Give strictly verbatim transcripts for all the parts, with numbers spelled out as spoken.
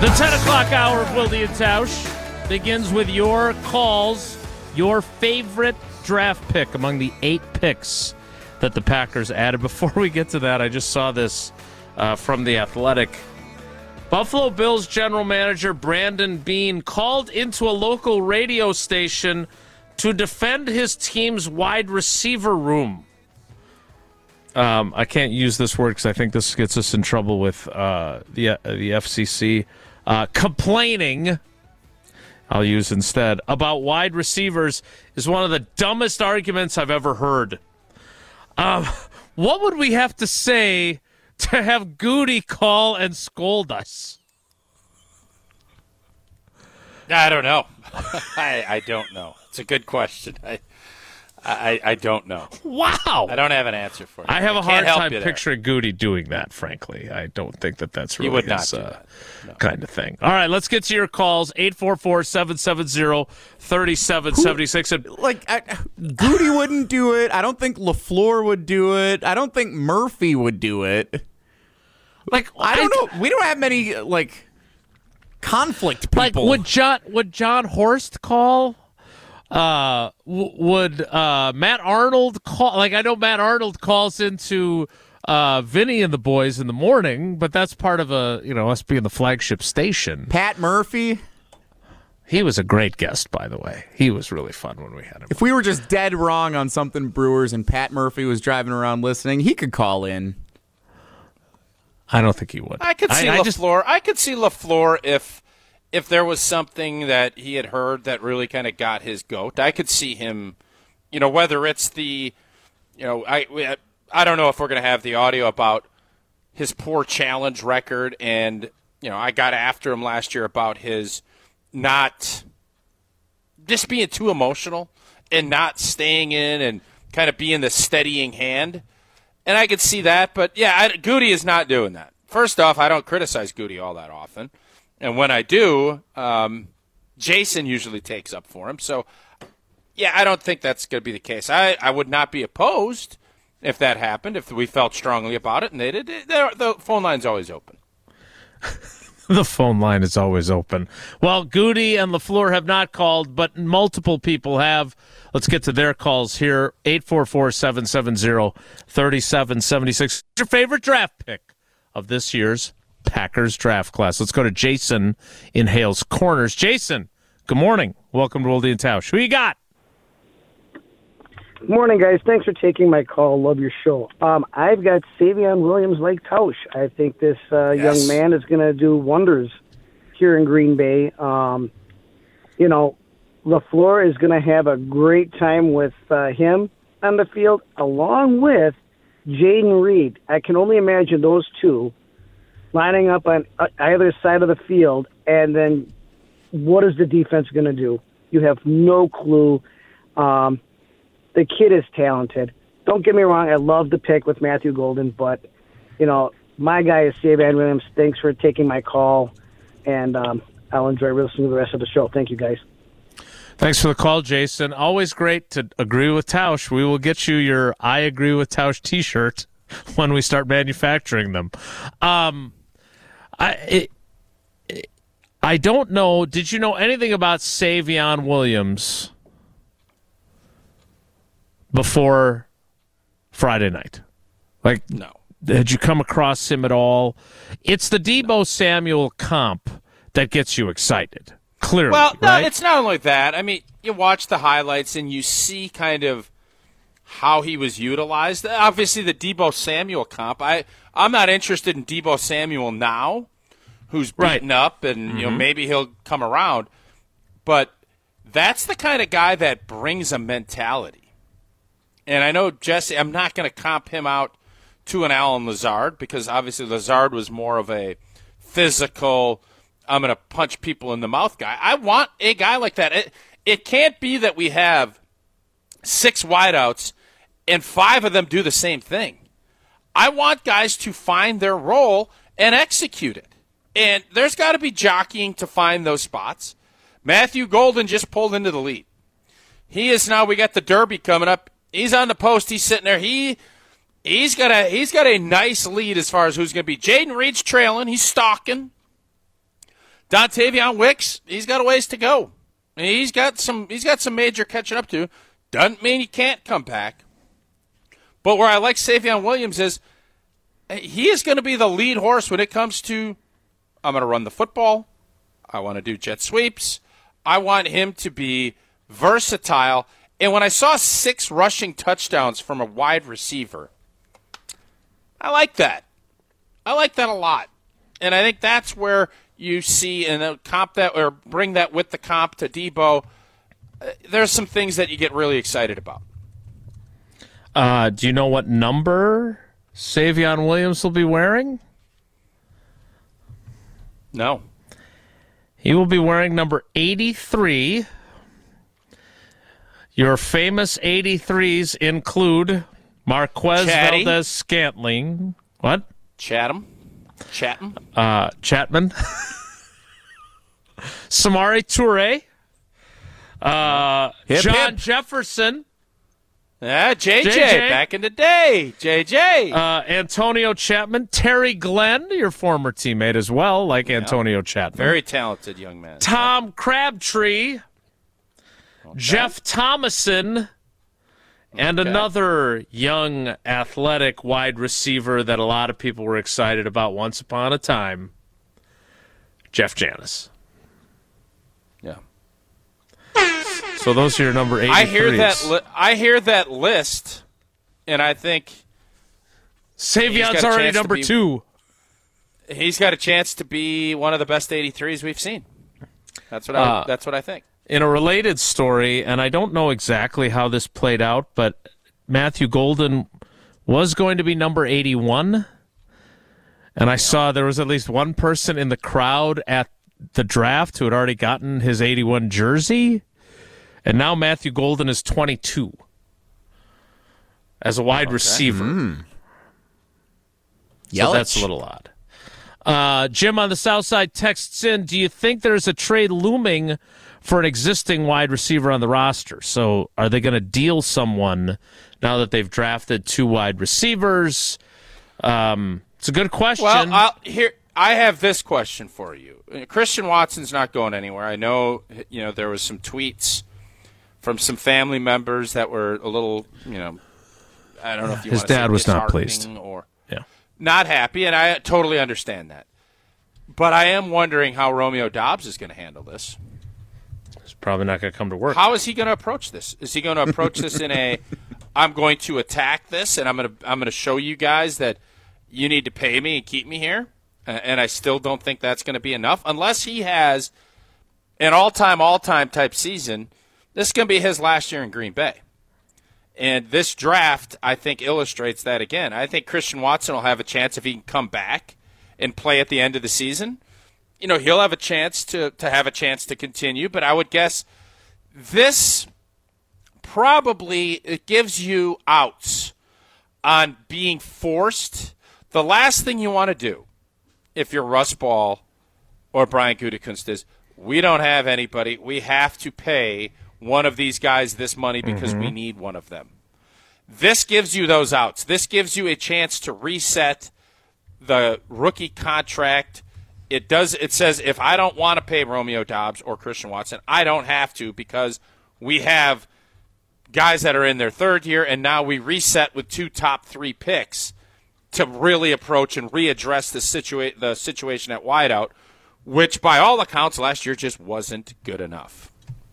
The ten o'clock hour of Wilde and Tausch begins with your calls, your favorite draft pick among the eight picks that the Packers added. Before we get to that, I just saw this uh, from The Athletic. Buffalo Bills general manager Brandon Beane called into a local radio station to defend his team's wide receiver room. Um, I can't use this word because I think this gets us in trouble with uh, the uh, the F C C. Uh, complaining, I'll use instead, about wide receivers is one of the dumbest arguments I've ever heard. Um, what would we have to say to have Goody call and scold us? I don't know. I, I don't know. It's a good question. I, I I don't know. Wow. I don't have an answer for you. I have a I hard help time you picturing Goody doing that, frankly. I don't think that that's really would his not do uh, that. No. kind of thing. All right, let's get to your calls. eight four four, seven seven zero, three seven seven six. Like, I, Goody wouldn't do it. I don't think LaFleur would do it. I don't think Murphy would do it. Like, I don't know. We don't have many, like, conflict people. Like, would John, would John Horst call? Uh, w- would uh, Matt Arnold call? Like, I know Matt Arnold calls into uh, Vinny and the boys in the morning, but that's part of a, you know, us being the flagship station. Pat Murphy? He was a great guest, by the way. He was really fun when we had him. If we were just dead wrong on something Brewers and Pat Murphy was driving around listening, he could call in. I don't think he would. I could see I, I LaFleur. just, I could see LaFleur if if there was something that he had heard that really kind of got his goat. I could see him, you know, whether it's the, you know, I we, I don't know if we're going to have the audio about his poor challenge record, and you know, I got after him last year about his not just being too emotional and not staying in and kind of being the steadying hand. And I could see that, but yeah, I, Goody is not doing that. First off, I don't criticize Goody all that often. And when I do, um, Jason usually takes up for him. So, yeah, I don't think that's going to be the case. I, I would not be opposed if that happened, if we felt strongly about it. And they did. The phone line's always open. The phone line is always open. Well, Goody and LaFleur have not called, but multiple people have. Let's get to their calls here. eight four four, seven seven zero, three seven seven six. What's your favorite draft pick of this year's Packers draft class? Let's go to Jason in Hales Corners. Jason, good morning. Welcome to Wilde and Tausch. Who you got? Good morning, guys. Thanks for taking my call. Love your show. Um, I've got Savion Williams Lake Tausch. I think this uh, Yes. young man is going to do wonders here in Green Bay. Um, you know, LaFleur is going to have a great time with uh, him on the field, along with Jaden Reed. I can only imagine those two lining up on either side of the field, and then what is the defense going to do? You have no clue. Um, the kid is talented. Don't get me wrong, I love the pick with Matthew Golden, but, you know, my guy is Savion Williams. Thanks for taking my call, and um, I'll enjoy listening to the rest of the show. Thank you, guys. Thanks for the call, Jason. Always great to agree with Tausch. We will get you your I Agree with Tausch t-shirt when we start manufacturing them. Um, I it, it, I don't know. Did you know anything about Savion Williams before Friday night? Like, No. had you come across him at all? It's the Deebo Samuel comp that gets you excited. Clearly, Well, no, right? it's not only that. I mean, you watch the highlights and you see kind of how he was utilized. Obviously, the Deebo Samuel comp. I I'm not interested in Deebo Samuel now, who's beaten Right. up, and mm-hmm. you know maybe he'll come around. But that's the kind of guy that brings a mentality. And I know Jesse. I'm not going to comp him out to an Alan Lazard because obviously Lazard was more of a physical, I'm going to punch people in the mouth guy. I want a guy like that. It, it can't be that we have six wideouts and five of them do the same thing. I want guys to find their role and execute it. And there's got to be jockeying to find those spots. Matthew Golden just pulled into the lead. He is now, we got the Derby coming up. He's on the post. He's sitting there. He he's got a he's got a nice lead as far as who's going to be. Jaden Reed's trailing. He's stalking. Dontavion Wicks, he's got a ways to go. He's got some he's got some major catching up to. Doesn't mean he can't come back. But where I like Savion Williams is he is going to be the lead horse when it comes to, I'm going to run the football. I want to do jet sweeps. I want him to be versatile. And when I saw six rushing touchdowns from a wide receiver, I like that. I like that a lot. And I think that's where you see and comp that or bring that with the comp to Debo. Uh, there's some things that you get really excited about. Uh, do you know what number Savion Williams will be wearing? No. He will be wearing number eighty-three. Your famous eighty-threes include Marquez Chatty. Valdez-Scantling. What? Chatham. Chatham. Uh, Chapman. Samari Toure. Uh, Hip, John hip. Jefferson. Yeah, J J, J J. back in the day. J J. Uh, Antonio Chapman. Terry Glenn, your former teammate as well, like Antonio Chapman. Very talented young man. Tom Crabtree. Jeff Thomason. And Okay. another young, athletic wide receiver that a lot of people were excited about once upon a time, Jeff Janis. Yeah. So those are your number eighty-threes. I hear that. Li- I hear that list, and I think He's Savion's got a already chance to number be- two. he's got a chance to be one of the best eighty-threes we've seen. That's what I. Uh, that's what I think. In a related story, and I don't know exactly how this played out, but Matthew Golden was going to be number eighty-one, and I saw there was at least one person in the crowd at the draft who had already gotten his eighty-one jersey, and now Matthew Golden is twenty-two as a wide receiver. Mm. So Yelich. that's a little odd. Uh, Jim on the South Side texts in, do you think there's a trade looming for an existing wide receiver on the roster? So are they going to deal someone now that they've drafted two wide receivers? Um, it's a good question. Well, I'll, here I have this question for you. Christian Watson's not going anywhere. I know, you know, there was some tweets from some family members that were a little, you know, I don't know if you His want to say dad was not disheartening pleased. or yeah. not happy, and I totally understand that. But I am wondering how Romeo Doubs is going to handle this. He's probably not going to come to work. How is he going to approach this? Is he going to approach this in a, I'm going to attack this, and I'm going to I'm going to show you guys that you need to pay me and keep me here? And I still don't think that's going to be enough unless he has an all-time, all-time type season. This is going to be his last year in Green Bay. And this draft, I think, illustrates that again. I think Christian Watson will have a chance if he can come back and play at the end of the season. You know, he'll have a chance to, to have a chance to continue. But I would guess this probably it gives you outs on being forced. The last thing you want to do if you're Russ Ball or Brian Gutekunst is, we don't have anybody. We have to pay one of these guys this money because mm-hmm. we need one of them. This gives you those outs. This gives you a chance to reset the rookie contract. It does. It says if I don't want to pay Romeo Doubs or Christian Watson, I don't have to because we have guys that are in their third year, and now we reset with two top three picks to really approach and readdress the, situa- the situation at wideout, which by all accounts last year just wasn't good enough.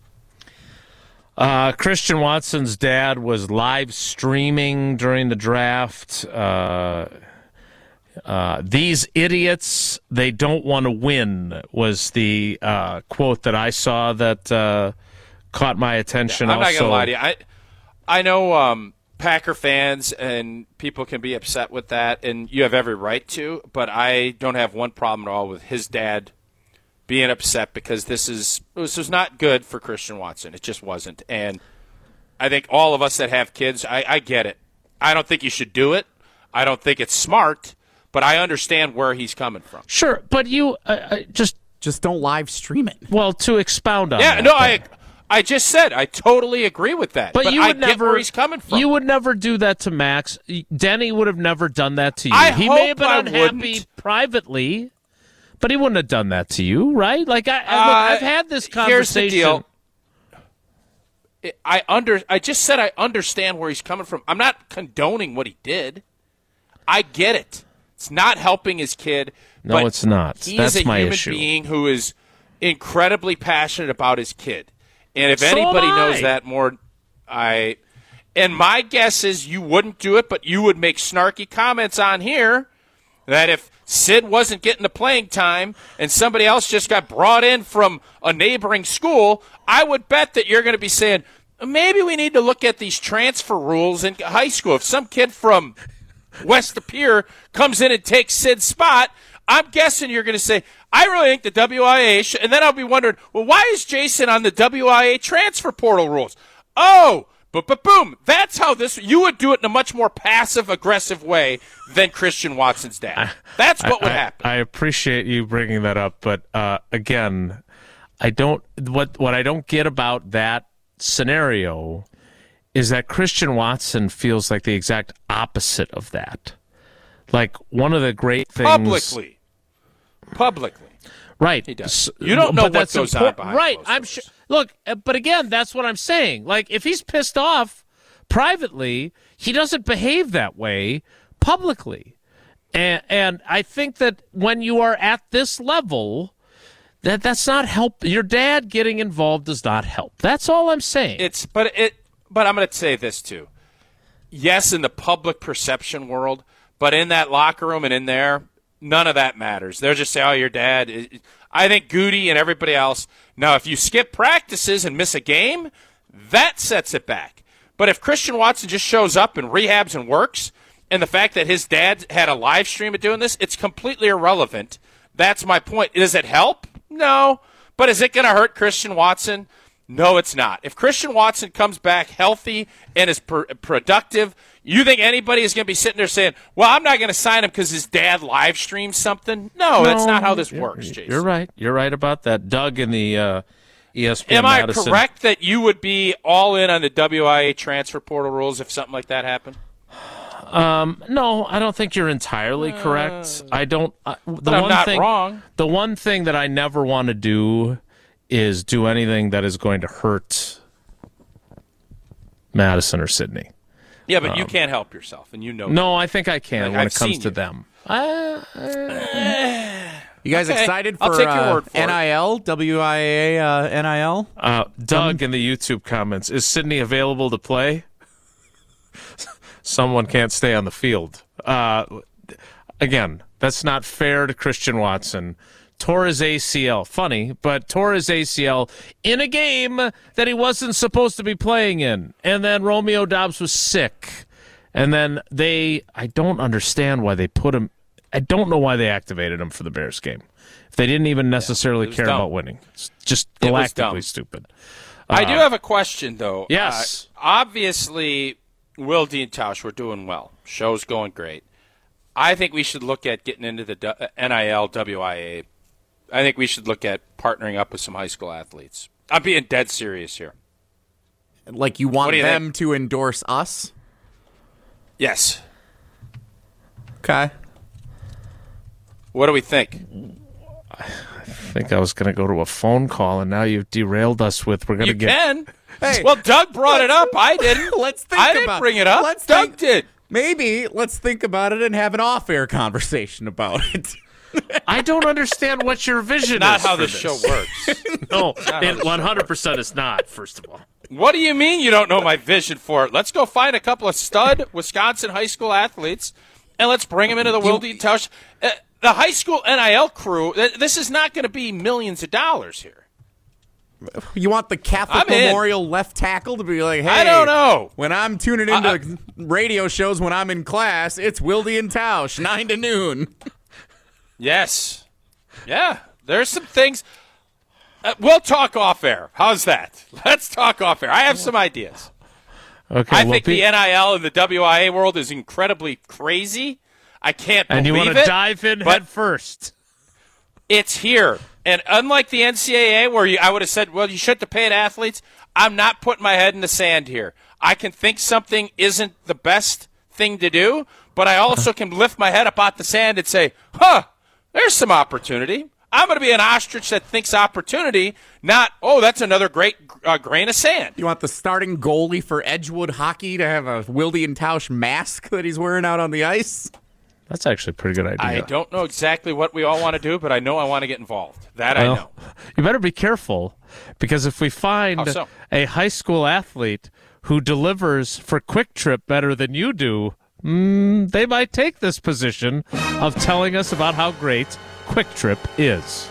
Uh, Christian Watson's dad was live streaming during the draft. Uh, uh, These idiots, they don't want to win, was the uh, quote that I saw that uh, caught my attention. I'm also, not going to lie to you. I, I know um, Packer fans and people can be upset with that, and you have every right to, but I don't have one problem at all with his dad being upset because this is this was not good for Christian Watson. It just wasn't. And I think all of us that have kids, I, I get it. I don't think you should do it. I don't think it's smart, but I understand where he's coming from. Sure, but you uh, uh, just Just don't live stream it. well to expound on Yeah, that. no, then. I I just said I totally agree with that. But, But, you I would get never. where he's coming from. You would never do that to Max. Denny would have never done that to you. I he hope may have been I unhappy wouldn't. privately, But he wouldn't have done that to you, right? Like I, I Uh, look, I've had this conversation. Here's the deal. I under. I just said I understand where he's coming from. I'm not condoning what he did. I get it. It's not helping his kid. No, but it's not. He's That's a my human issue. being who is incredibly passionate about his kid. And if So anybody am I. knows that more, I. And my guess is you wouldn't do it, but you would make snarky comments on here that if Sid wasn't getting the playing time and somebody else just got brought in from a neighboring school, I would bet that you're going to be saying, maybe we need to look at these transfer rules in high school. If some kid from West Pier comes in and takes Sid's spot, I'm guessing you're going to say, I really think the W I A should, and then I'll be wondering, well, why is Jason on the W I A transfer portal rules? Oh, but but boom, that's how this, you would do it in a much more passive-aggressive way than Christian Watson's dad. That's what I, would I, happen. I appreciate you bringing that up, but uh, again, I don't. What what I don't get about that scenario is that Christian Watson feels like the exact opposite of that. Like one of the great things Publicly. Publicly. right? He does. S- You don't know but what that's goes on important. behind right? closed I'm doors. sure. Look, uh, but again, that's what I'm saying. Like if he's pissed off privately, he doesn't behave that way publicly, and and I think that when you are at this level, that that's not help. Your dad getting involved does not help. That's all I'm saying. It's but it but I'm going to say this too. Yes, in the public perception world, but in that locker room and in there, none of that matters. They'll just say, "Oh, your dad." is-" I think Goody and everybody else. Now, if you skip practices and miss a game, that sets it back. But if Christian Watson just shows up and rehabs and works, and the fact that his dad had a live stream of doing this, it's completely irrelevant. That's my point. Does it help? No. But is it going to hurt Christian Watson? No, it's not. If Christian Watson comes back healthy and is pr- productive, you think anybody is going to be sitting there saying, well, I'm not going to sign him because his dad live streamed something? No, No, that's not how this you're- works, Jason. You're right. You're right about that. Doug in the uh, E S P N Am I Madison. correct that you would be all in on the W I A transfer portal rules if something like that happened? Um, no, I don't think you're entirely correct. I don't. Uh, the But I'm one not thing, wrong. The one thing that I never want to do is do anything that is going to hurt Madison or Sydney. Yeah, but you can't help yourself, and you know that. No, I think I can Like, when I've it comes seen to you. them. Uh, You guys Okay, excited I'll for take your uh, word for it. N I L, W I A uh, N I L? uh, Doug in the YouTube comments, is Sydney available to play? Someone can't stay on the field. Uh, again, that's not fair to Christian Watson. Tore his A C L. Funny, but tore his A C L in a game that he wasn't supposed to be playing in. And then Romeo Dobbs was sick. And then they, I don't understand why they put him, I don't know why they activated him for the Bears game. If they didn't even necessarily it was care dumb. about winning. It's just It was dumb. galactically stupid. I do have a question, though. Yes. Uh, obviously, Will Dean Tausch, we're doing well. Show's going great. I think we should look at getting into the du- N I L, W I A. I think we should look at partnering up with some high school athletes. I'm being dead serious here. Like you want What do you them think? to endorse us? Yes. Okay. What do we think? I think I was going to go to a phone call, and now you've derailed us with we're going to You get. can. Hey, well, Doug brought it up. I didn't. Let's think I didn't about bring it up. Let's Doug think- did. Maybe let's think about it and have an off-air conversation about it. I don't understand what your vision Not is. how for this show works. No, it one hundred percent is not, first of all. What do you mean you don't know my vision for it? Let's go find a couple of stud Wisconsin high school athletes, and let's bring them into the Will Dean Tausch. Uh, the high school N I L crew, th- this is not going to be millions of dollars here. You want the Catholic I'm in. Memorial left tackle to be like, hey, I don't know. When I'm tuning into I- radio shows when I'm in class, it's Wildy and Tausch, nine to noon. Yes. Yeah, there's some things. Uh, we'll talk off air. How's that? Let's talk off air. I have some ideas. Okay, I well, think Pete- the N I L and the W I A world is incredibly crazy. I can't and you believe want to it. dive in but head first. It's here. And unlike the N C double A where you, I would have said, well, you shouldn't have paid athletes, I'm not putting my head in the sand here. I can think something isn't the best thing to do, but I also can lift my head up out the sand and say, huh, There's some opportunity. I'm going to be an ostrich that thinks opportunity, not, oh, that's another great uh, grain of sand. You want the starting goalie for Edgewood hockey to have a Wilde and Tausch mask that he's wearing out on the ice? That's actually a pretty good idea. I don't know exactly what we all want to do, but I know I want to get involved. That well, I know. You better be careful, because if we find so? a high school athlete who delivers for Quick Trip better than you do, mm, they might take this position of telling us about how great Quick Trip is.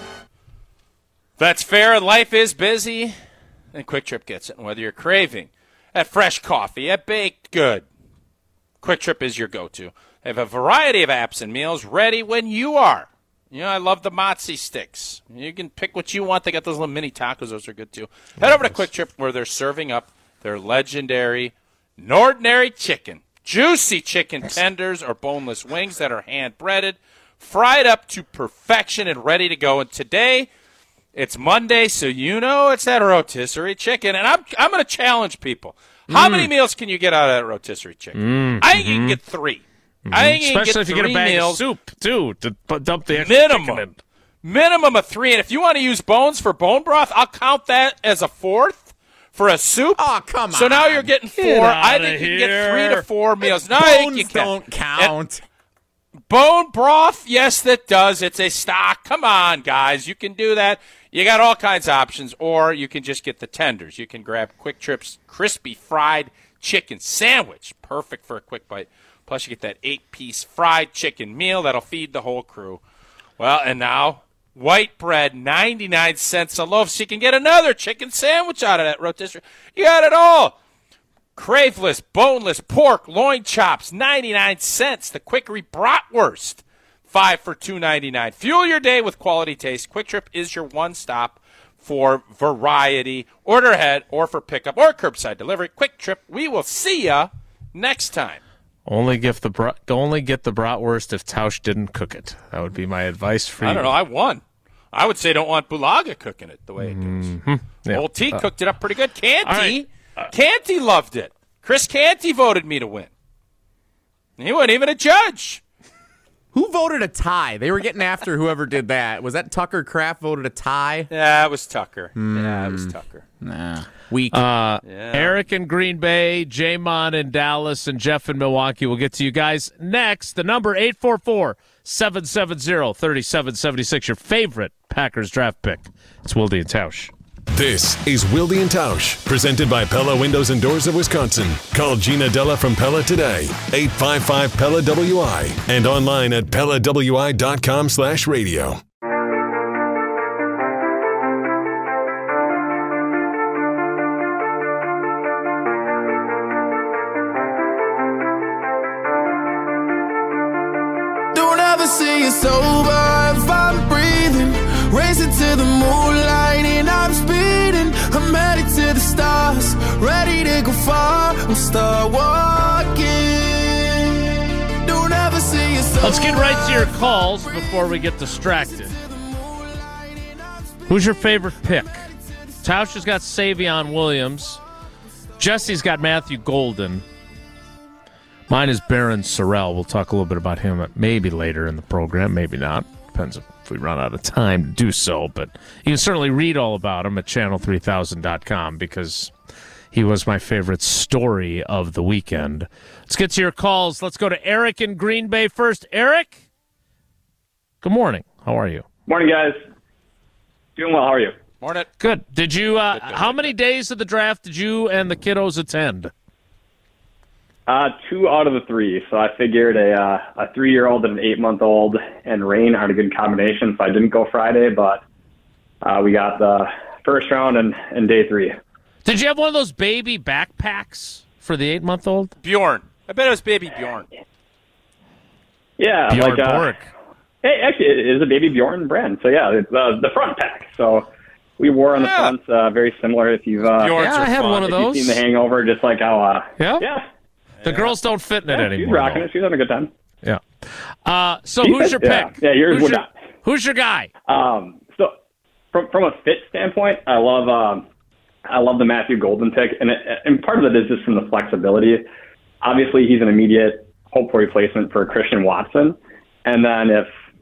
That's fair. Life is busy, and Quick Trip gets it. And whether you're craving at fresh coffee, at baked good, Quick Trip is your go-to. They have a variety of apps and meals ready when you are. You know, I love the mozzie sticks. You can pick what you want. They got those little mini tacos. Those are good, too. Head over to Quick Trip, where they're serving up their legendary Nordinary chicken. Juicy chicken tenders or boneless wings that are hand-breaded, fried up to perfection and ready to go. And today, it's Monday, so you know it's that rotisserie chicken. And I'm I'm going to challenge people. How mm. many meals can you get out of that rotisserie chicken? Mm, I think mm-hmm. you can get three. Mm-hmm. I think you Especially can get if you get a bag meals. of soup, too, to p- dump the extra Minimum. chicken in. Minimum of three. And if you want to use bones for bone broth, I'll count that as a fourth for a soup. Oh, come on. So now you're getting four. Get I outta think you can here. get three to four meals. No, Bones I think you can. don't count. And bone broth, yes, that does. It's a stock. Come on, guys. You can do that. You got all kinds of options. Or you can just get the tenders. You can grab Quick Trip's crispy fried chicken sandwich. Perfect for a quick bite. Plus, you get that eight-piece fried chicken meal that'll feed the whole crew. Well, and now, white bread, ninety-nine cents a loaf, so you can get another chicken sandwich out of that rotisserie. You got it all. Craveless, boneless pork, loin chops, ninety-nine cents. The Quickery Bratwurst, five for two ninety-nine. Fuel your day with quality taste. Quick Trip is your one-stop for variety. Order ahead or for pickup or curbside delivery. Quick Trip, we will see ya next time. Only get the bra- only get the bratwurst if Tausch didn't cook it. That would be my advice for you. I don't know. I won. I would say don't want Bulaga cooking it the way it does. Mm-hmm. Yeah. Old T uh, cooked it up pretty good. Canty, right. uh, Canty loved it. Chris Canty voted me to win. He wasn't even a judge. Who voted a tie? They were getting after whoever did that. Was that Tucker Kraft voted a tie? Yeah, it was Tucker. Mm. Yeah, it was Tucker. Nah. Weak. Uh, Yeah. Eric in Green Bay, Jamon in Dallas, and Jeff in Milwaukee. We'll get to you guys next. The number eight four four, seven seven zero, three seven seven six. Your favorite Packers draft pick. It's Wilde and Tausch. This is Wilde and Tausch, presented by Pella Windows and Doors of Wisconsin. Call Gina Della from Pella today, eight five five Pella W I, and online at Pella W I dot com slash radio. Don't ever say it's over if I'm breathing. Racing to the moonlight and I'm speeding. I'm headed to the stars, ready to go far. I'm start walking. Don't ever say it's over. Let's get right to your calls before we get distracted. Who's your favorite pick? Tausch has got Savion Williams. Jesse's got Matthew Golden. Mine is Baron Sorrell. We'll talk a little bit about him maybe later in the program, maybe not. Depends if we run out of time to do so. But you can certainly read all about him at channel three thousand dot com because he was my favorite story of the weekend. Let's get to your calls. Let's go to Eric in Green Bay first. Eric, good morning. How are you? Morning, guys. Doing well. How are you? Morning. Good. Did you? Uh, Good, good, how good. many days of the draft did you and the kiddos attend? Uh, two out of the three. So I figured a uh, a three-year-old and an eight-month-old and rain aren't a good combination. So I didn't go Friday, but uh, we got the first round and, and day three. Did you have one of those baby backpacks for the eight-month-old? Bjorn. I bet it was baby Bjorn. Yeah, Bjorn like uh, Borg. hey, actually, it is a baby Bjorn brand. So yeah, it's uh, the front pack. So we wore on the Yeah. front, uh, very similar. If you've uh, Bjorns Yeah, I are had fun. one of if you've those. seen The Hangover, just like how uh, Yeah? yeah, The girls don't fit in it yeah, anymore. she's rocking though. it. She's having a good time. Yeah. Uh, so She who's said- your yeah. pick? Yeah, yours who's would your, not. Who's your guy? Um, so from from a fit standpoint, I love um, I love the Matthew Golden pick, and it, and part of it is just from the flexibility. Obviously, he's an immediate hopeful replacement for Christian Watson, and then if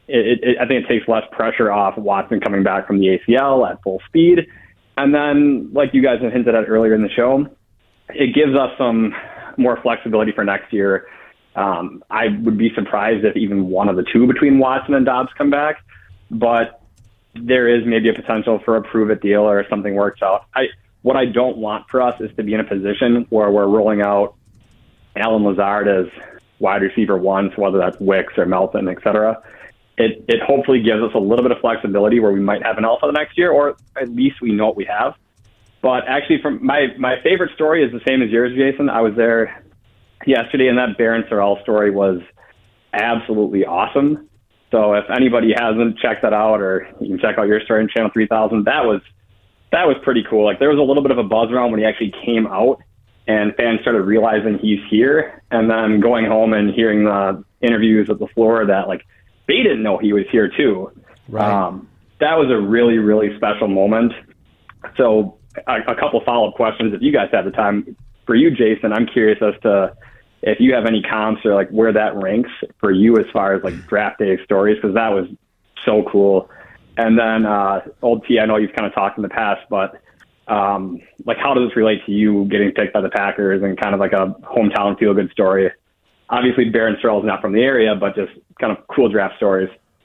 it, it, I think it takes less pressure off Watson coming back from the A C L at full speed. And then, like you guys have hinted at earlier in the show, it gives us some more flexibility for next year. Um, I would be surprised if even one of the two between Watson and Dobbs come back, but there is maybe a potential for a prove-it deal or if something works out. I, what I don't want for us is to be in a position where we're rolling out Allen Lazard as wide receiver one, so whether that's Wicks or Melton, et cetera. It, it hopefully gives us a little bit of flexibility where we might have an alpha the next year, or at least we know what we have. But actually, from my, my favorite story is the same as yours, Jason. I was there yesterday, and that Barron Sorrell story was absolutely awesome. So if anybody hasn't checked that out, or you can check out your story on Channel three thousand, that was that was pretty cool. Like, there was a little bit of a buzz around when he actually came out, and fans started realizing he's here. And then going home and hearing the interviews with LaFleur that, like, they didn't know he was here too. Right. Um, that was a really, really special moment. So a, a couple follow-up questions, if you guys have the time. For you, Jason, I'm curious as to if you have any comps or like where that ranks for you as far as like draft day stories, because that was so cool. And then uh, old T, I know you've kind of talked in the past, but um, like how does this relate to you getting picked by the Packers and kind of like a hometown feel-good story? Obviously, Barron Sorrell is not from the area, but just kind of cool draft stories.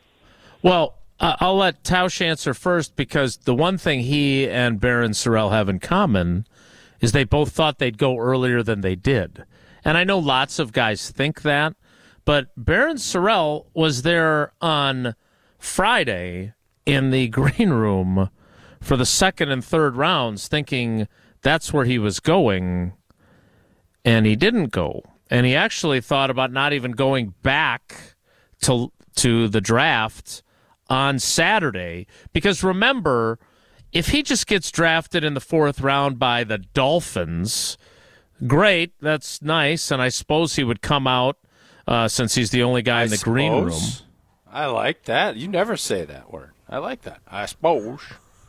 Well, uh, I'll let Tausch answer first, because the one thing he and Barron Sorrell have in common is they both thought they'd go earlier than they did. And I know lots of guys think that, but Barron Sorrell was there on Friday in the green room for the second and third rounds thinking that's where he was going, and he didn't go. And he actually thought about not even going back to to the draft on Saturday, because remember, if he just gets drafted in the fourth round by the Dolphins, great, that's nice, and I suppose he would come out uh, since he's the only guy I in the suppose. green room. I like that. You never say that word. I like that. I suppose.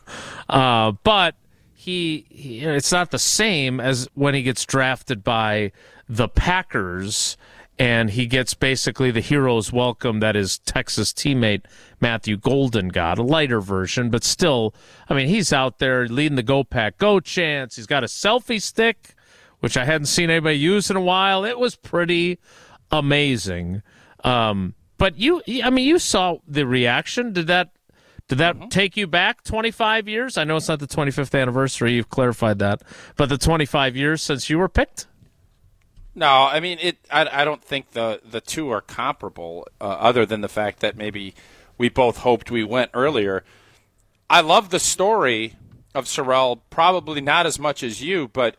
Uh, but he, he, it's not the same as when he gets drafted by the Packers, and he gets basically the hero's welcome that his Texas teammate Matthew Golden got, a lighter version, but still, I mean, he's out there leading the Go Pack Go chants. He's got a selfie stick, which I hadn't seen anybody use in a while. It was pretty amazing. Um, but you, I mean, you saw the reaction. Did that, did that mm-hmm. take you back twenty-five years? I know it's not the twenty-fifth anniversary. You've clarified that, but the twenty-five years since you were picked? No, I mean, it. I, I don't think the, the two are comparable, uh, other than the fact that maybe we both hoped we went earlier. I love the story of Sorrell, probably not as much as you, but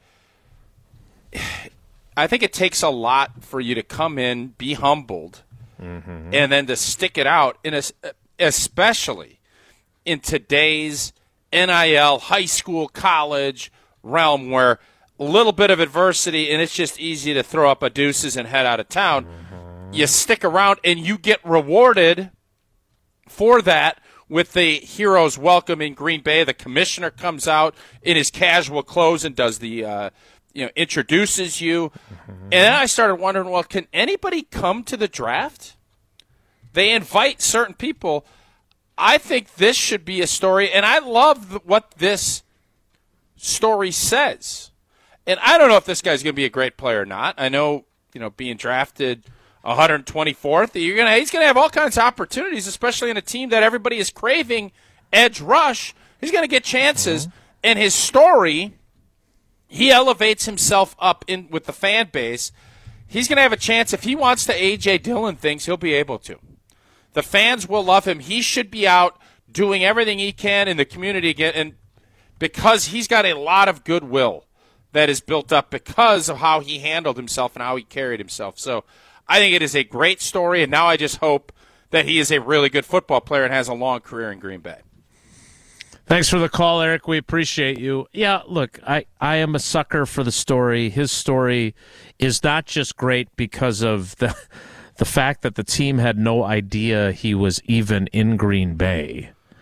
I think it takes a lot for you to come in, be humbled, mm-hmm. and then to stick it out, in a, especially in today's N I L, high school, college realm where a little bit of adversity, and it's just easy to throw up a deuces and head out of town. Mm-hmm. You stick around, and you get rewarded for that with the hero's welcome in Green Bay. The commissioner comes out in his casual clothes and does the, uh, you know, introduces you. Mm-hmm. And then I started wondering, well, can anybody come to the draft? They invite certain people. I think this should be a story, and I love what this story says. And I don't know if this guy's going to be a great player or not. I know, you know, being drafted one hundred twenty-fourth, you're gonna he's going to have all kinds of opportunities, especially in a team that everybody is craving edge rush. He's going to get chances. Mm-hmm. And his story, he elevates himself up in with the fan base. He's going to have a chance. If he wants to A J Dillon things, he'll be able to. The fans will love him. He should be out doing everything he can in the community again, and because he's got a lot of goodwill that is built up because of how he handled himself and how he carried himself. So I think it is a great story, and now I just hope that he is a really good football player and has a long career in Green Bay. Thanks for the call, Eric. We appreciate you. Yeah, look, I, I am a sucker for the story. His story is not just great because of the the fact that the team had no idea he was even in Green Bay.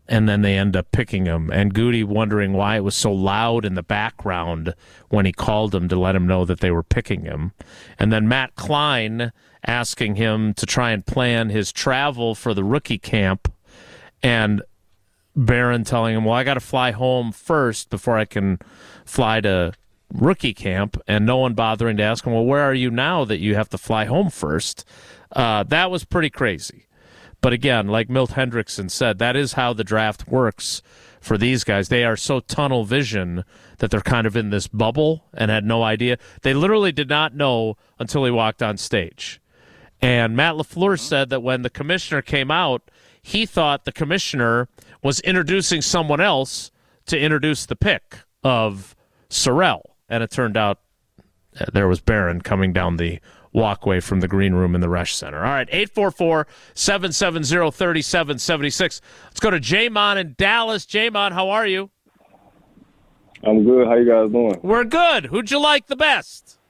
and then they end up picking him. And Goody wondering why it was so loud in the background when he called him to let him know that they were picking him. And then Matt Klein asking him to try and plan his travel for the rookie camp, and Barron telling him, well, I got to fly home first before I can fly to rookie camp, and no one bothering to ask him, well, where are you now that you have to fly home first? Uh, that was pretty crazy. But again, like Milt Hendrickson said, that is how the draft works for these guys. They are so tunnel vision that they're kind of in this bubble and had no idea. They literally did not know until he walked on stage. And Matt LaFleur said that when the commissioner came out, he thought the commissioner was introducing someone else to introduce the pick of Sorrell. And it turned out there was Barron coming down the walkway from the green room in the Resch Center. All right, eight four four, seven seven zero, three seven seven six. Let's go to Jamon in Dallas. Jamon, how are you? I'm good. How you guys doing? We're good. Who'd you like the best?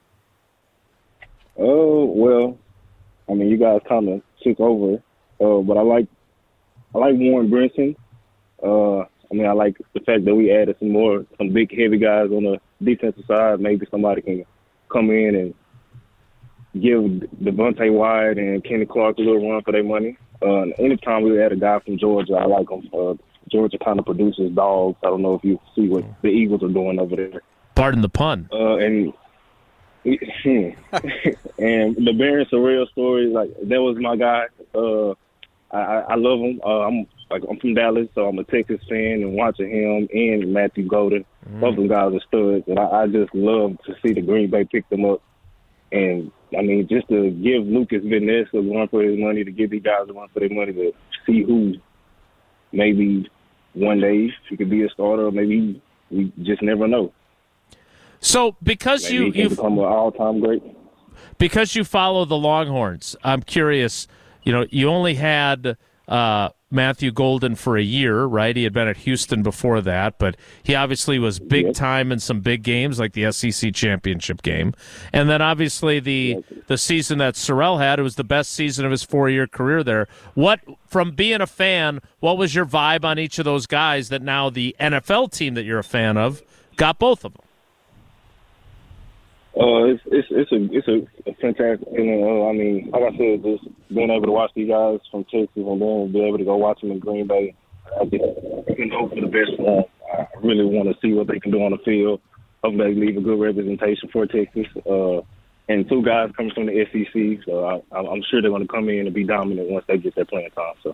Oh, well, I mean, you guys kind of took over, uh, but I like I like Warren Brinson. Uh, I mean, I like the fact that we added some more, some big, heavy guys on the defensive side. Maybe somebody can come in and give Devontae Wyatt and Kenny Clark a little run for their money. Uh, anytime we add a guy from Georgia, I like him. Uh, Georgia kind of produces dogs. I don't know if you see what the Eagles are doing over there. Pardon the pun. Uh, and and the Barron Sorrell story, like, that was my guy. Uh, I, I love him. Uh, I'm like I'm from Dallas, so I'm a Texas fan, and watching him and Matthew Golden, mm. both of them guys are studs, and I, I just love to see the Green Bay pick them up. And I mean, just to give Lucas Van Ness a run for his money, to give these guys a run for their money, to see who maybe one day he could be a starter, or maybe we just never know. So because maybe you he can you become an all-time great. Because you follow the Longhorns, I'm curious. You know, you only had uh, Matthew Golden for a year, right? He had been at Houston before that, but he obviously was big yep. time in some big games like the S E C championship game. And then obviously the yep. the season that Sorrell had, it was the best season of his four-year career there. What, from being a fan, what was your vibe on each of those guys that now the N F L team that you're a fan of got both of them? Uh, it's it's it's a it's a, a fantastic. You know, I mean, like I said, just being able to watch these guys from Texas and then be able to go watch them in Green Bay, I just can hope for the best for them. I really want to see what they can do on the field. Hopefully, they leave a good representation for Texas. Uh, and two guys coming from the S E C, so I, I'm sure they're going to come in and be dominant once they get their playing time. So.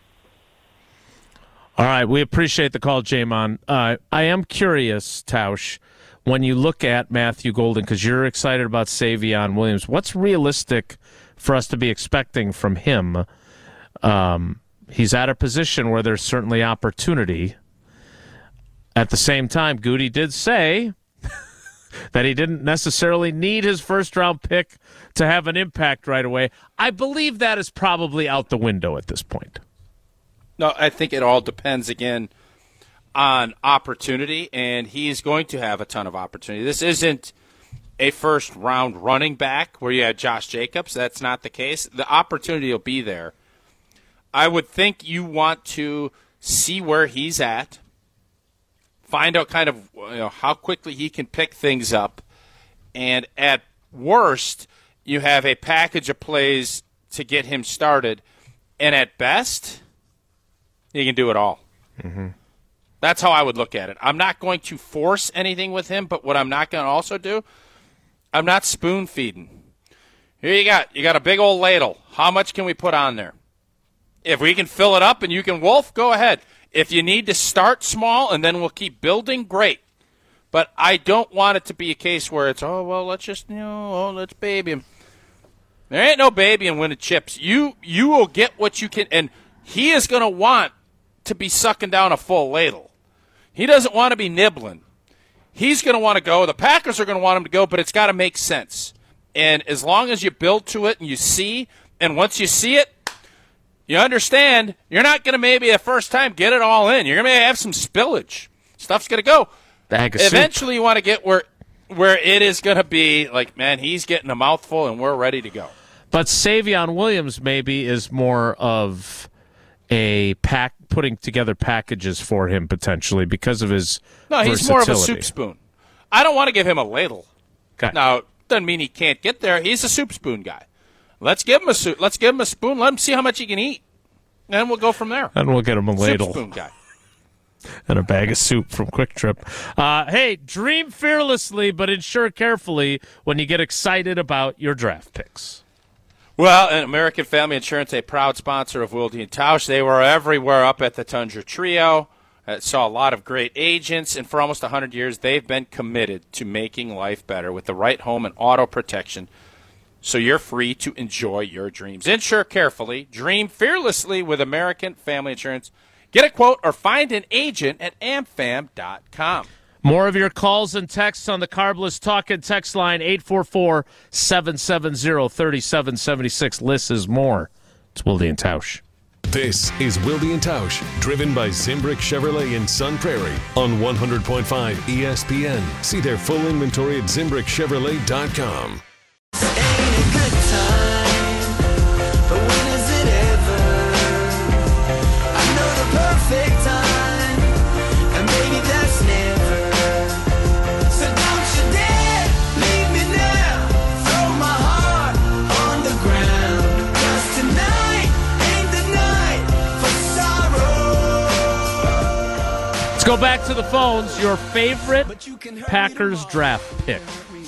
All right, we appreciate the call, Jamon. Uh, I am curious, Tausch, when you look at Matthew Golden, because you're excited about Savion Williams, what's realistic for us to be expecting from him? Um, he's at a position where there's certainly opportunity. At the same time, Goody did say that he didn't necessarily need his first-round pick to have an impact right away. I believe that is probably out the window at this point. No, I think it all depends, again, on opportunity, and he's going to have a ton of opportunity. This isn't a first-round running back where you had Josh Jacobs. That's not the case. The opportunity will be there. I would think you want to see where he's at, find out kind of you know, how quickly he can pick things up, and at worst, you have a package of plays to get him started, and at best, he can do it all. Mm-hmm. That's how I would look at it. I'm not going to force anything with him, but what I'm not going to also do, I'm not spoon feeding. Here you got, you got a big old ladle. How much can we put on there? If we can fill it up and you can wolf, go ahead. If you need to start small and then we'll keep building, great. But I don't want it to be a case where it's, oh, well, let's just, you know, oh, let's baby him. There ain't no baby in winning chips. You, you will get what you can, and he is going to want to be sucking down a full ladle. He doesn't want to be nibbling. He's going to want to go. The Packers are going to want him to go, but it's got to make sense. And as long as you build to it and you see, and once you see it, you understand, you're not going to maybe the first time get it all in. You're going to have some spillage. Stuff's going to go. Eventually you want to get where where it is going to be like, man, he's getting a mouthful and we're ready to go. But Savion Williams maybe is more of a pack putting together packages for him potentially because of his No, he's versatility. more of a soup spoon. I don't want to give him a ladle. Okay. Now, doesn't mean he can't get there. He's a soup spoon guy. Let's give him a soup. Let's give him a spoon. Let him see how much he can eat, and then we'll go from there. And we'll get him a ladle. Soup spoon guy. And a bag of soup from Quick Trip. Uh, hey, dream fearlessly, but insure carefully when you get excited about your draft picks. Well, and American Family Insurance, a proud sponsor of Wilde and Tausch. They were everywhere up at the Tundra Trio. Uh, saw a lot of great agents, and for almost one hundred years, they've been committed to making life better with the right home and auto protection, so you're free to enjoy your dreams. Insure carefully. Dream fearlessly with American Family Insurance. Get a quote or find an agent at amfam dot com. More of your calls and texts on the Carbless Talk and Text line, eight four four, seven seven zero, three seven seven six. Liss is more. It's Wilde and Tausch. This is Wilde and Tausch, driven by Zimbrick Chevrolet in Sun Prairie on one hundred point five E S P N. See their full inventory at zimbrick chevrolet dot com. Let's go back to the phones. Your favorite Packers draft pick.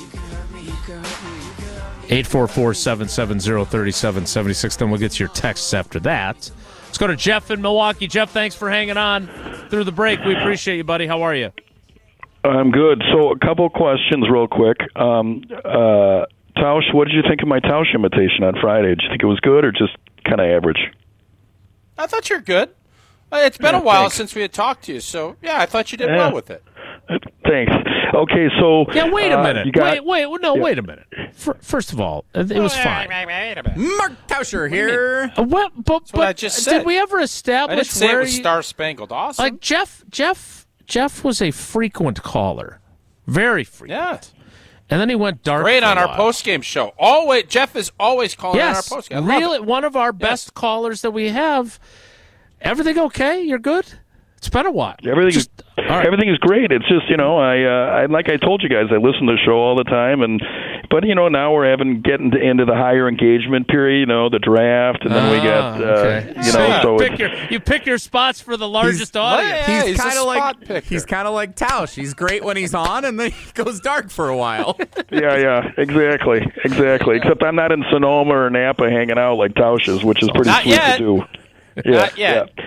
eight four four, seven seven zero, three seven seven six. Then we'll get to your texts after that. Let's go to Jeff in Milwaukee. Jeff, thanks for hanging on through the break. We appreciate you, buddy. How are you? I'm good. So a couple questions real quick. Um, uh, Tausch, what did you think of my Tausch imitation on Friday? Did you think it was good or just kind of average? I thought you were good. It's been Yeah, a while thanks. since we had talked to you, so, yeah, I thought you did Yeah. well with it. Thanks. Okay, so Yeah, wait a uh, minute. you got, wait, wait, no, yeah. wait a minute. F- First of all, it was fine. Mark Tauscher here. Uh, What, but, what I but just did said. we ever I establish didn't say it where was you, Star Spangled Awesome. like Jeff? Jeff Jeff was a frequent caller, very frequent. yeah. And then he went dark. Great for on a our while. post-game show. Always, Jeff is always calling Yes, on our post-game. I love really, it. one of our best callers that we have. Everything okay? You're good? It's been a while. Everything Just, is all right. everything is great. It's just you know I, uh, I like I told you guys I listen to the show all the time and but you know now we're having getting to, into the higher engagement period. You know the draft and then we Ah, got uh, okay. you know you so pick it's, your, you pick your spots for the largest audience. Yeah, He's, he's a kind of spot like picker. he's kind of like Tausch. He's great when he's on, and then he goes dark for a while. yeah yeah exactly exactly. Except I'm not in Sonoma or Napa hanging out like Tausch is, which is pretty Not sweet yet. to do. Yeah, Not yet. yeah.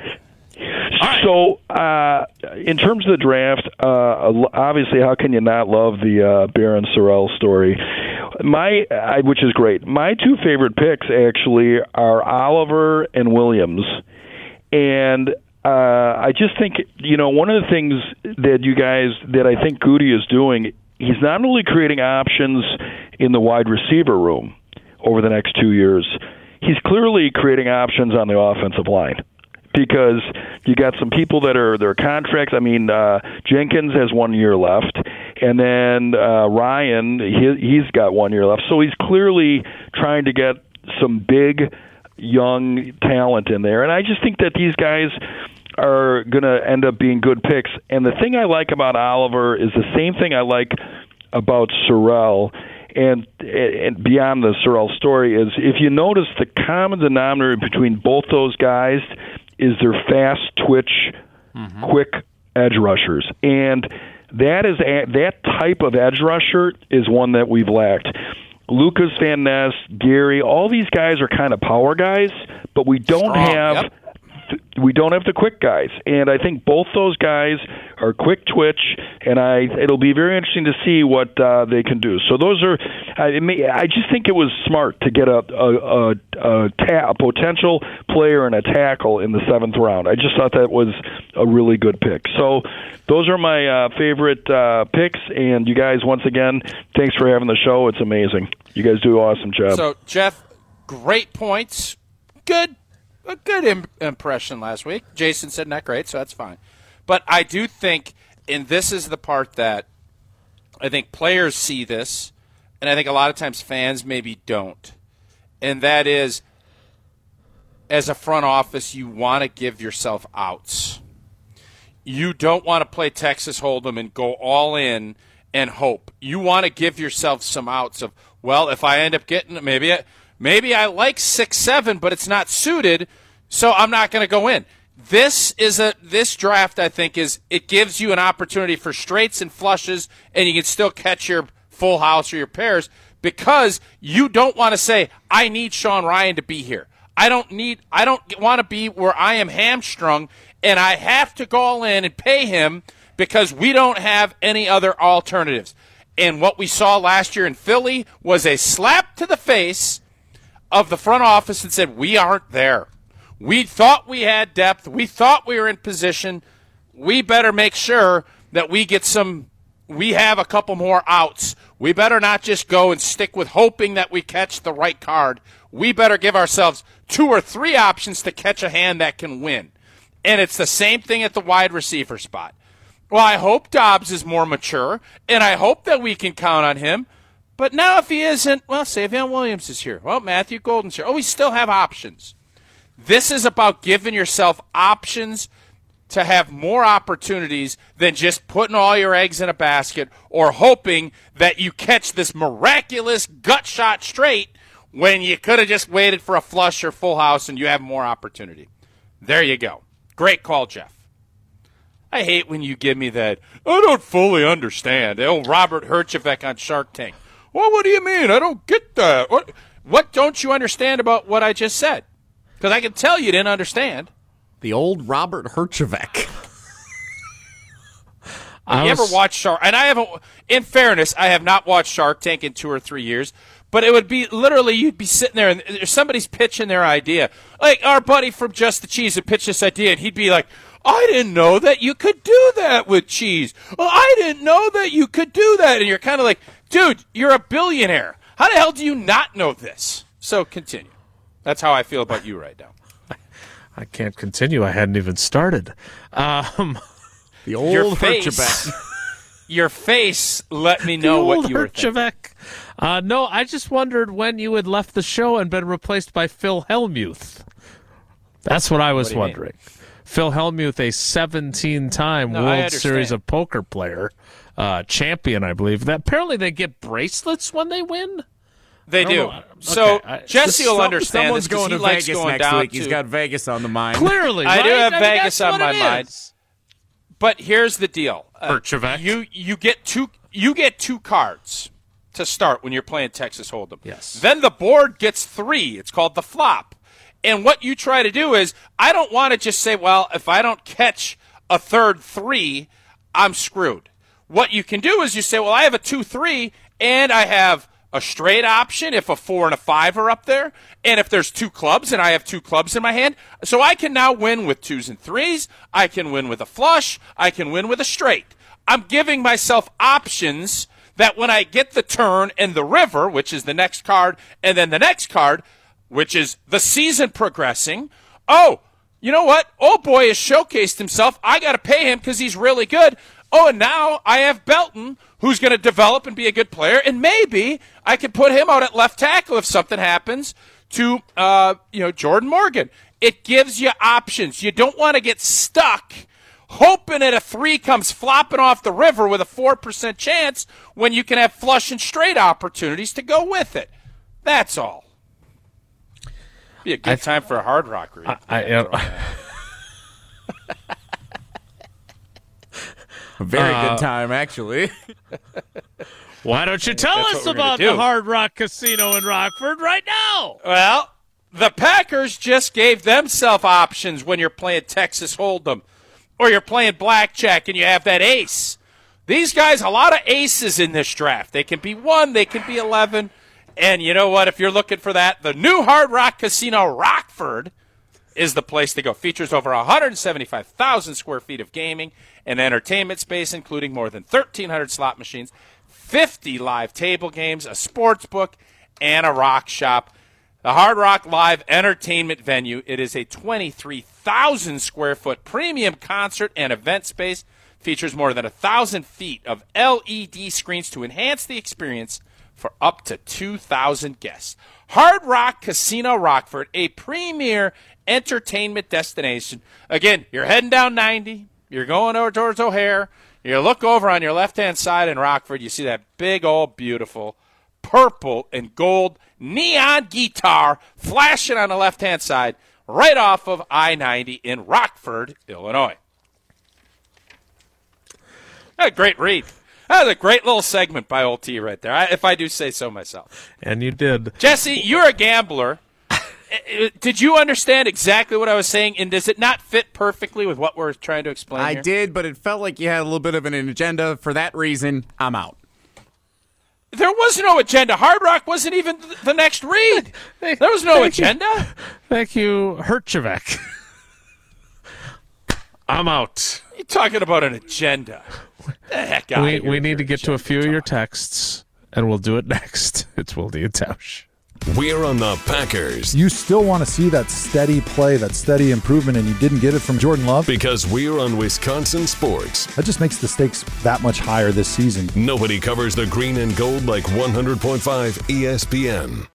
So, uh, in terms of the draft, uh, obviously, how can you not love the uh, Baron Sorrell story? My, I, which is great. My two favorite picks actually are Oliver and Williams, and uh, I just think you know one of the things that you guys that I think Goody is doing. He's not only creating options in the wide receiver room over the next two years. He's clearly creating options on the offensive line. Because you got some people that are their contracts. I mean, uh, Jenkins has one year left, and then uh, Ryan, he, he's got one year left. So he's clearly trying to get some big, young talent in there. And I just think that these guys are going to end up being good picks. And the thing I like about Oliver is the same thing I like about Sorrell. And, and beyond the Sorrell story is, if you notice, the common denominator between both those guys is their fast twitch, mm-hmm. quick edge rushers. And that is a, that type of edge rusher is one that we've lacked. Lucas Van Ness, Gary, all these guys are kind of power guys, but we don't Strong, have yep. we don't have the quick guys. And I think both those guys are quick twitch, and I it'll be very interesting to see what uh, they can do. So those are I, may, I just think it was smart to get a a, a, a, ta- a potential player and a tackle in the seventh round. I just thought that was a really good pick. So those are my uh, favorite uh, picks, and you guys, once again, thanks for having the show. It's amazing. You guys do an awesome job. So, Jeff, great points. Good, a good Im- impression last week. Jason said not great, so that's fine. But I do think, and this is the part that I think players see this, and I think a lot of times fans maybe don't, and that is as a front office, you want to give yourself outs. You don't want to play Texas Hold'em and go all in and hope. You want to give yourself some outs of, well, if I end up getting maybe I, maybe I like six seven, but it's not suited, so I'm not going to go in. This is a this draft, I think, is it gives you an opportunity for straights and flushes, and you can still catch your full house or your pairs because you don't want to say, I need Sean Ryan to be here. I don't need I don't want to be where I am hamstrung and I have to go all in and pay him because we don't have any other alternatives. And what we saw last year in Philly was a slap to the face of the front office that said, we aren't there. We thought we had depth. We thought we were in position. We better make sure that we get some, we have a couple more outs. We better not just go and stick with hoping that we catch the right card. We better give ourselves two or three options to catch a hand that can win. And it's the same thing at the wide receiver spot. Well, I hope Dobbs is more mature, and I hope that we can count on him. But now if he isn't, well, Savion Williams is here. Well, Matthew Golden's here. Oh, we still have options. This is about giving yourself options to have more opportunities than just putting all your eggs in a basket or hoping that you catch this miraculous gut shot straight when you could have just waited for a flush or full house and you have more opportunity. There you go. Great call, Jeff. I hate when you give me that, I don't fully understand. Oh, Robert Herjavec on Shark Tank. Well, what do you mean? I don't get that. What, what don't you understand about what I just said? Because I can tell you didn't understand. The old Robert Herjavec. You was... ever watch Shark? And I haven't, in fairness, I have not watched Shark Tank in two or three years. But it would be literally you'd be sitting there and somebody's pitching their idea. Like our buddy from Just the Cheese would pitch this idea, and he'd be like, I didn't know that you could do that with cheese. Well, I didn't know that you could do that. And you're kind of like, dude, you're a billionaire. How the hell do you not know this? So continue. That's how I feel about you right now. I can't continue. I hadn't even started. Um, the old your face, your face let me know what you were thinking. Uh, no, I just wondered when you had left the show and been replaced by Phil Hellmuth. That's what I was what wondering. Mean? Phil Hellmuth, a seventeen-time no, World Series of Poker player, uh, champion, I believe. That apparently they get bracelets when they win. They do. Know. So okay. I, Jesse will understand Someone's this going to he likes Vegas going next down week. To, He's got Vegas on the mind. Clearly, I right? do have I mean, Vegas on my mind. But here's the deal: uh, you you get two you get two cards to start when you're playing Texas Hold'em. Yes. Then the board gets three. It's called the flop. And what you try to do is, I don't want to just say, well, if I don't catch a third three, I'm screwed. What you can do is you say, well, I have a two three, and I have a straight option if a four and a five are up there, and if there's two clubs and I have two clubs in my hand, so I can now win with twos and threes, I can win with a flush, I can win with a straight. I'm giving myself options that when I get the turn and the river, which is the next card, and then the next card, which is the season progressing, oh, you know what? Old boy has showcased himself. I got to pay him because he's really good. Oh, and now I have Belton, who's going to develop and be a good player, and maybe I can put him out at left tackle if something happens to, uh, you know, Jordan Morgan. It gives you options. You don't want to get stuck hoping that a three comes flopping off the river with a four percent chance when you can have flush and straight opportunities to go with it. That's all. Be a good I, time for a Hard Rock read. I, I, uh, a very uh, good time, actually. Why don't you tell That's us about the Hard Rock Casino in Rockford right now? Well, the Packers just gave themselves options when you're playing Texas Hold'em or you're playing blackjack and you have that ace. These guys, a lot of aces in this draft. They can be one, they can be eleven. And you know what? If you're looking for that, the new Hard Rock Casino Rockford is the place to go. Features over one hundred seventy-five thousand square feet of gaming and entertainment space, including more than thirteen hundred slot machines, fifty live table games, a sports book, and a rock shop. The Hard Rock Live Entertainment Venue, it is a twenty-three thousand square foot premium concert and event space. Features more than one thousand feet of L E D screens to enhance the experience for up to two thousand guests. Hard Rock Casino Rockford, a premier entertainment destination. Again, you're heading down ninety. You're going over towards O'Hare. You look over on your left-hand side in Rockford. You see that big, old, beautiful purple and gold neon guitar flashing on the left-hand side right off of I ninety in Rockford, Illinois. A great read. That was a great little segment by old T right there, I, if I do say so myself. And you did. Jesse, you're a gambler. Did you understand exactly what I was saying, and does it not fit perfectly with what we're trying to explain I here? did, but it felt like you had a little bit of an agenda. For that reason, I'm out. There was no agenda. Hard Rock wasn't even the next read. There was no Thank agenda. You. Thank you, Herchevek. I'm out. You're talking about an agenda. The heck out we of here we need to get to a few of your talk. texts, and we'll do it next. It's Wilde and Tausch. We're on the Packers. You still want to see that steady play, that steady improvement, and you didn't get it from Jordan Love? Because we're on Wisconsin sports. That just makes the stakes that much higher this season. Nobody covers the green and gold like one hundred point five E S P N.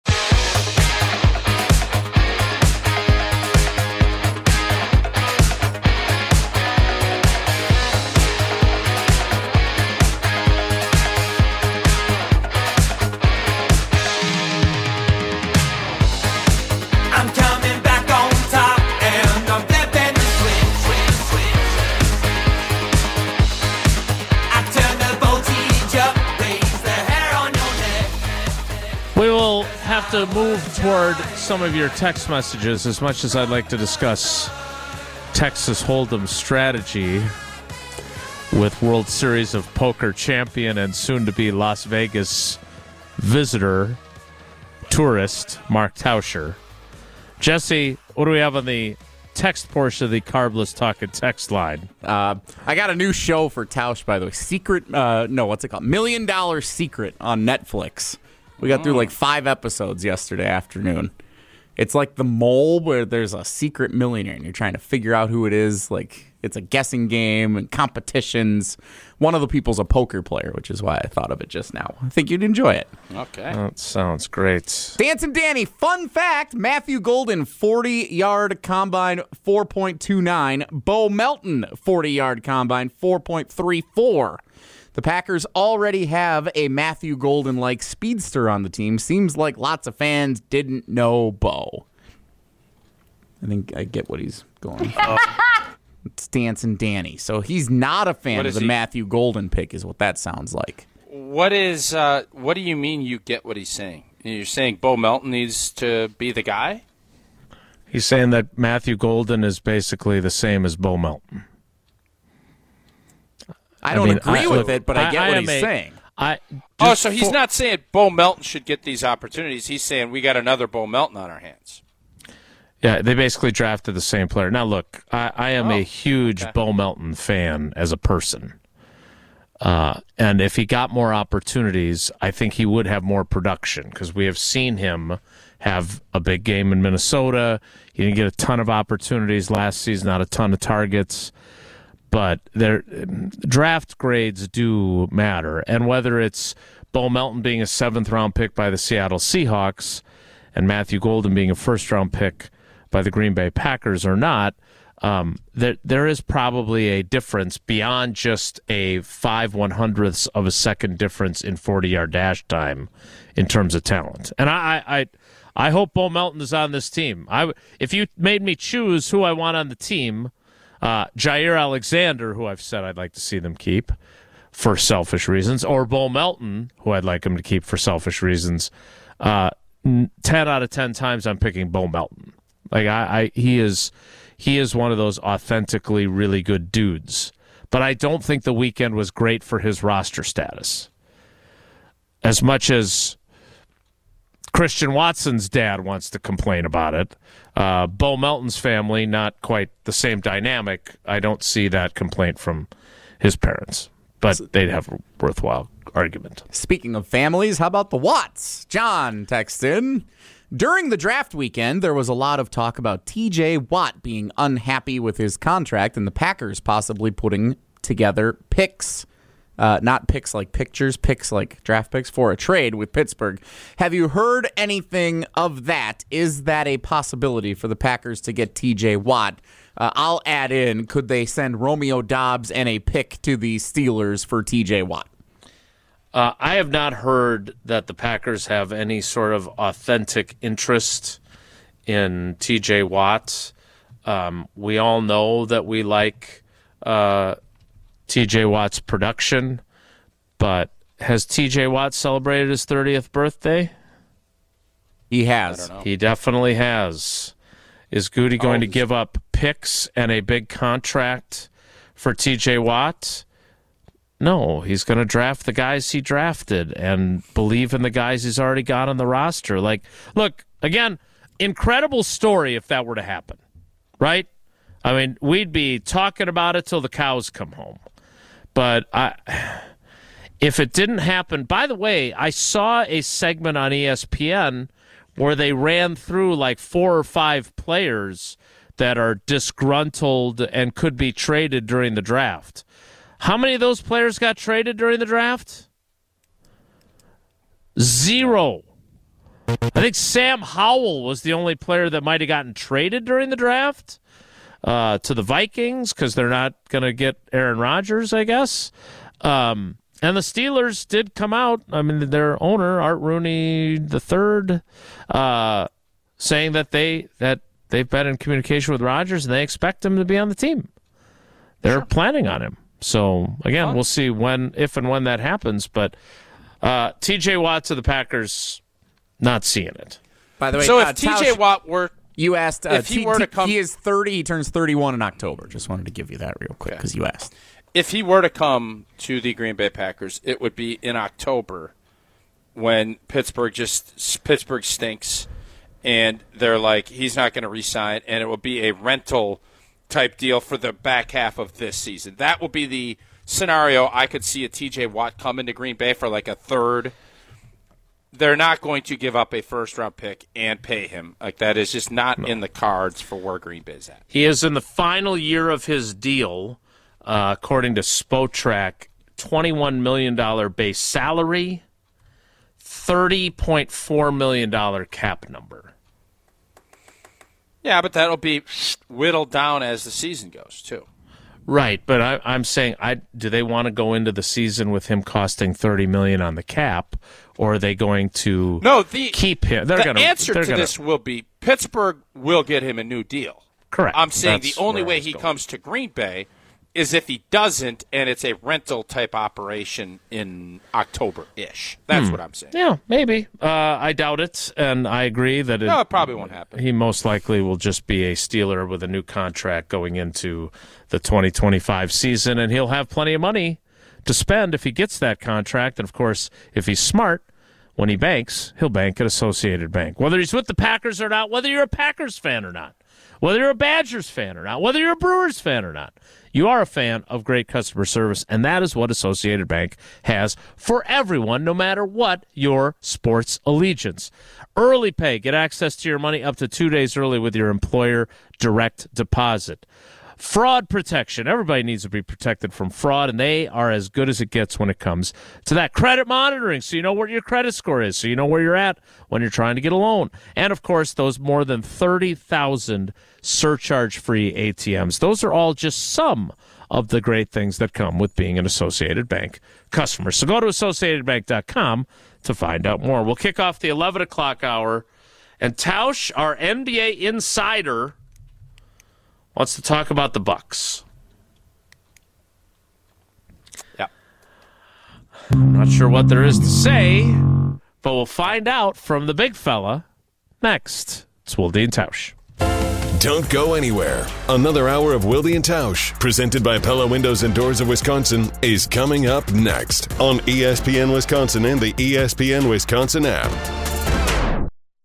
Have to move toward some of your text messages as much as I'd like to discuss Texas Hold'em strategy with World Series of Poker champion and soon-to-be Las Vegas visitor, tourist, Mark Tauscher. Jesse, what do we have on the text portion of the Carbless Talking text line? Uh, I got a new show for Tausch, by the way. Secret, uh, no, what's it called? Million Dollar Secret on Netflix. We got through like five episodes yesterday afternoon. It's like The Mole, where there's a secret millionaire and you're trying to figure out who it is. Like, it's a guessing game and competitions. One of the people's a poker player, which is why I thought of it just now. I think you'd enjoy it. Okay. That sounds great. Dance and Danny, fun fact, Matthew Golden, forty-yard combine, four point two nine. Bo Melton, forty-yard combine, four point three four. The Packers already have a Matthew Golden-like speedster on the team. Seems like lots of fans didn't know Bo. I think I get what he's going for. It's Dance and Danny. So he's not a fan What of is the he- Matthew Golden pick is what that sounds like. What is? Uh, what do you mean you get what he's saying? You're saying Bo Melton needs to be the guy? He's saying that Matthew Golden is basically the same as Bo Melton. I don't mean, agree I- with look, it, but I get what am he's a- saying. I Oh, just so he's for- not saying Bo Melton should get these opportunities. He's saying we got another Bo Melton on our hands. Yeah, they basically drafted the same player. Now, look, I, I am Oh, a huge okay. Bo Melton fan as a person. Uh, and if he got more opportunities, I think he would have more production because we have seen him have a big game in Minnesota. He didn't get a ton of opportunities last season, not a ton of targets. But their draft grades do matter. And whether it's Bo Melton being a seventh-round pick by the Seattle Seahawks and Matthew Golden being a first-round pick by the Green Bay Packers or not, um, there there is probably a difference beyond just a five one-hundredths of a second difference in forty-yard dash time in terms of talent. And I I, I, I hope Bo Melton is on this team. I, if you made me choose who I want on the team, uh, Jair Alexander, who I've said I'd like to see them keep for selfish reasons, or Bo Melton, who I'd like him to keep for selfish reasons, uh, ten out of ten times I'm picking Bo Melton. Like I, I, he is, he is one of those authentically really good dudes. But I don't think the weekend was great for his roster status. As much as Christian Watson's dad wants to complain about it, uh, Bo Melton's family, not quite the same dynamic. I don't see that complaint from his parents, but they'd have a worthwhile argument. Speaking of families, how about the Watts? John texts in. During the draft weekend, there was a lot of talk about T J Watt being unhappy with his contract and the Packers possibly putting together picks uh, not picks like pictures, picks like draft picks for a trade with Pittsburgh. Have you heard anything of that? Is that a possibility for the Packers to get T J Watt? Uh, I'll add in, could they send Romeo Doubs and a pick to the Steelers for T J Watt? Uh, I have not heard that the Packers have any sort of authentic interest in T J Watt. Um, we all know that we like uh, T J Watt's production, but has T J Watt celebrated his thirtieth birthday? He has. He definitely has. Is Goody going oh, to give up picks and a big contract for T J Watt? No, he's going to draft the guys he drafted and believe in the guys he's already got on the roster. Like, look, again, incredible story if that were to happen, right? I mean, we'd be talking about it till the cows come home. But I, if it didn't happen, by the way, I saw a segment on E S P N where they ran through like four or five players that are disgruntled and could be traded during the draft. How many of those players got traded during the draft? Zero. I think Sam Howell was the only player that might have gotten traded during the draft uh, to the Vikings because they're not going to get Aaron Rodgers, I guess. Um, and the Steelers did come out. I mean, their owner, Art Rooney the third, uh, saying that they that they've been in communication with Rodgers and they expect him to be on the team. They're sure. planning on him. So, again, huh? we'll see when, if and when that happens. But uh, T J Watt to the Packers, not seeing it. By the way, so uh, if T J Watt were, you asked, uh, if he T- were to come, he is thirty. He turns thirty-one in October. Just wanted to give you that real quick because yeah. you asked. If he were to come to the Green Bay Packers, it would be in October when Pittsburgh just Pittsburgh stinks, and they're like he's not going to re-sign, and it will be a rental type deal for the back half of this season. That will be the scenario I could see a T J Watt come into Green Bay for like a third. They're not going to give up a first-round pick and pay him. Like that is just not no. in the cards for where Green Bay's at. He is in the final year of his deal, uh, according to Spotrac, twenty-one million dollars base salary, thirty point four million dollars cap number. Yeah, but that'll be whittled down as the season goes, too. Right, but I, I'm saying, I do they want to go into the season with him costing thirty million dollars on the cap, or are they going to no, the, keep him? They're the gonna, answer they're to gonna, this will be Pittsburgh will get him a new deal. Correct. I'm saying That's the only way he going. comes to Green Bay is if he doesn't, and it's a rental-type operation in October-ish. That's hmm. what I'm saying. Yeah, maybe. Uh, I doubt it, and I agree that it, no, it probably won't happen. He most likely will just be a Steeler with a new contract going into the twenty twenty-five season, and he'll have plenty of money to spend if he gets that contract. And, of course, if he's smart, when he banks, he'll bank at Associated Bank. Whether he's with the Packers or not, whether you're a Packers fan or not, whether you're a Badgers fan or not, whether you're a Brewers fan or not, you are a fan of great customer service, and that is what Associated Bank has for everyone, no matter what your sports allegiance. Early pay. Get access to your money up to two days early with your employer direct deposit. Fraud protection. Everybody needs to be protected from fraud, and they are as good as it gets when it comes to that. Credit monitoring, so you know what your credit score is, so you know where you're at when you're trying to get a loan. And, of course, those more than thirty thousand surcharge-free A T Ms. Those are all just some of the great things that come with being an Associated Bank customer. So go to associated bank dot com to find out more. We'll kick off the eleven o'clock hour, and Tausch, our N B A insider, wants to talk about the Bucks. Yeah. I'm not sure what there is to say, but we'll find out from the big fella next. It's Wilde and Tausch. Don't go anywhere. Another hour of Wilde and Tausch, presented by Pella Windows and Doors of Wisconsin, is coming up next on E S P N Wisconsin and the E S P N Wisconsin app.